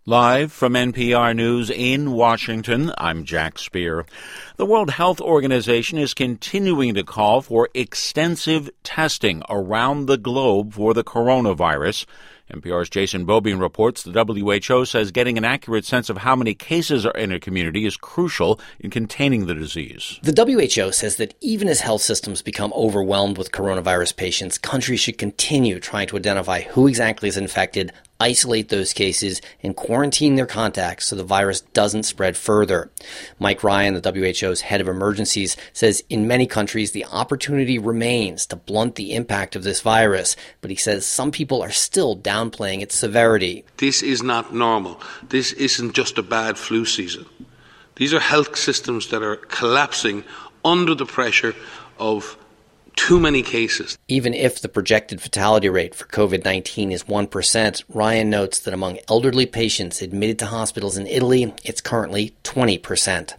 Live from NPR News in Washington, I'm Jack Speer. The World Health Organization is continuing to call for extensive testing around the globe for the coronavirus. NPR's Jason Beaubien reports the WHO says getting an accurate sense of how many cases are in a community is crucial in containing the disease. The WHO says that even as health systems become overwhelmed with coronavirus patients, countries should continue trying to identify who exactly is infected, isolate those cases, and quarantine their contacts so the virus doesn't spread further. Mike Ryan, the WHO's head of emergencies, says in many countries the opportunity remains to blunt the impact of this virus, but he says some people are still downplaying its severity. This is not normal. This isn't just a bad flu season. These are health systems that are collapsing under the pressure of too many cases. Even if the projected fatality rate for COVID-19 is 1%, Ryan notes that among elderly patients admitted to hospitals in Italy, it's currently 20%.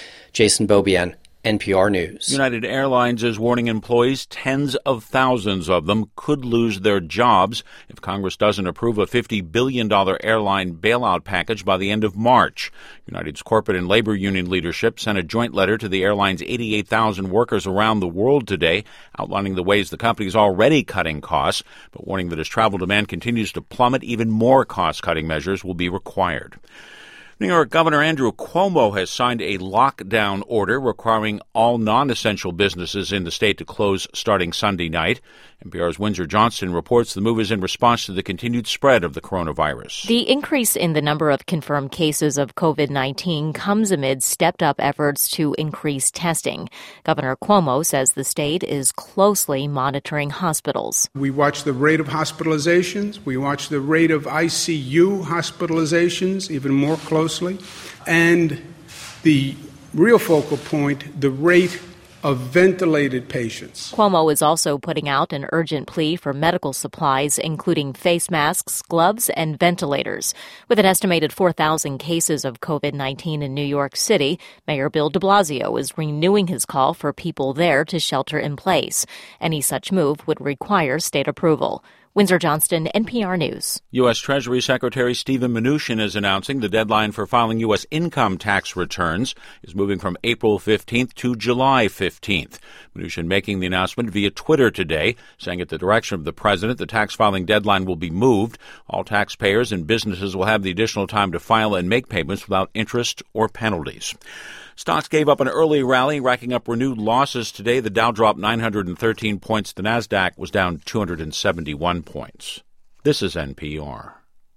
Jason Beaubien, NPR News. United Airlines is warning employees tens of thousands of them could lose their jobs if Congress doesn't approve a $50 billion airline bailout package by the end of March. United's corporate and labor union leadership sent a joint letter to the airline's 88,000 workers around the world today, outlining the ways the company is already cutting costs, but warning that as travel demand continues to plummet, even more cost-cutting measures will be required. New York Governor Andrew Cuomo has signed a lockdown order requiring all non-essential businesses in the state to close starting Sunday night. NPR's Windsor Johnston reports the move is in response to the continued spread of the coronavirus. The increase in the number of confirmed cases of COVID-19 comes amid stepped-up efforts to increase testing. Governor Cuomo says the state is closely monitoring hospitals. We watch the rate of hospitalizations. We watch the rate of ICU hospitalizations even more closely. And the real focal point, the rate of ventilated patients. Cuomo is also putting out an urgent plea for medical supplies, including face masks, gloves, and ventilators. With an estimated 4,000 cases of COVID-19 in New York City, Mayor Bill de Blasio is renewing his call for people there to shelter in place. Any such move would require state approval. Windsor Johnston, NPR News. U.S. Treasury Secretary Steven Mnuchin is announcing the deadline for filing U.S. income tax returns is moving from April 15th to July 15th. Mnuchin making the announcement via Twitter today, saying at the direction of the president, the tax filing deadline will be moved. All taxpayers and businesses will have the additional time to file and make payments without interest or penalties. Stocks gave up an early rally, racking up renewed losses today. The Dow dropped 913 points. The Nasdaq was down 271 points. This is NPR.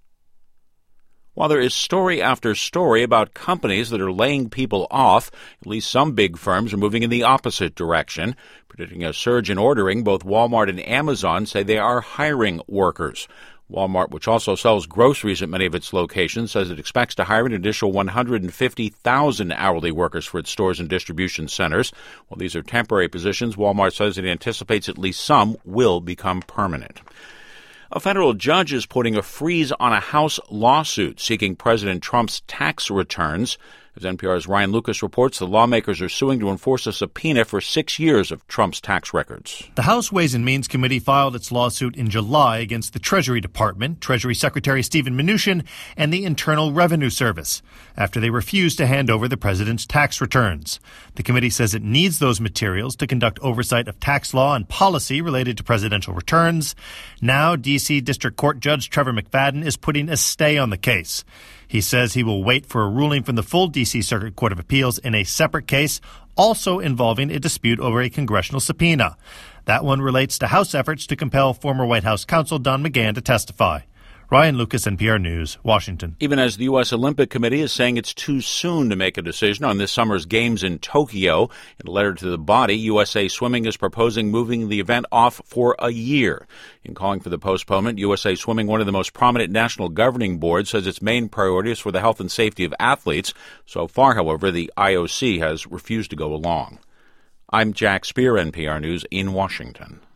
While there is story after story about companies that are laying people off, at least some big firms are moving in the opposite direction. Predicting a surge in ordering, both Walmart and Amazon say they are hiring workers. Walmart, which also sells groceries at many of its locations, says it expects to hire an additional 150,000 hourly workers for its stores and distribution centers. While these are temporary positions, Walmart says it anticipates at least some will become permanent. A federal judge is putting a freeze on a House lawsuit seeking President Trump's tax returns. As NPR's Ryan Lucas reports, the lawmakers are suing to enforce a subpoena for 6 years of Trump's tax records. The House Ways and Means Committee filed its lawsuit in July against the Treasury Department, Treasury Secretary Steven Mnuchin, and the Internal Revenue Service after they refused to hand over the president's tax returns. The committee says it needs those materials to conduct oversight of tax law and policy related to presidential returns. Now, D.C. District Court Judge Trevor McFadden is putting a stay on the case. He says he will wait for a ruling from the full D.C. Circuit Court of Appeals in a separate case, also involving a dispute over a congressional subpoena. That one relates to House efforts to compel former White House counsel Don McGahn to testify. Ryan Lucas, NPR News, Washington. Even as the U.S. Olympic Committee is saying it's too soon to make a decision on this summer's games in Tokyo. In a letter to the body, USA Swimming is proposing moving the event off for a year. In calling for the postponement, USA Swimming, one of the most prominent national governing boards, says its main priority is for the health and safety of athletes. So far, however, the IOC has refused to go along. I'm Jack Speer, NPR News in Washington.